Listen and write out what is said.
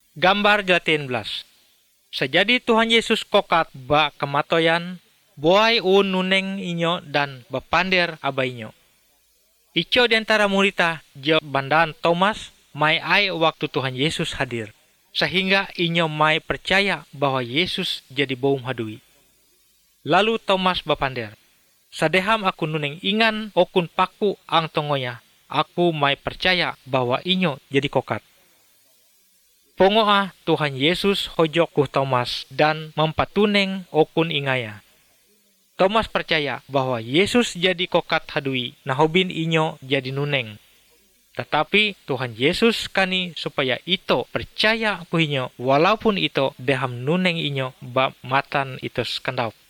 Gambar 18. Sejadi Tuhan Yesus kokat ba kematoyan, boai nuneng inyo dan bapander abainyo. Ico di antara murita jo bandan Thomas mai ai waktu Tuhan Yesus hadir. Sehingga inyo mai percaya bahwa Yesus jadi boum hadui. Lalu Thomas bapander, sadeham aku nuneng ingan okun paku ang tongoya, aku mai percaya bahwa inyo jadi kokat. Pongoa Tuhan Yesus hojok ku Thomas dan mempatuneng okun ingaya. Thomas percaya bahwa Yesus jadi kokat hadui, nahobin inyo jadi nuneng. Tetapi Tuhan Yesus kani supaya ito percaya ku inyo, walaupun ito deham nuneng inyo ba matan ito skandau.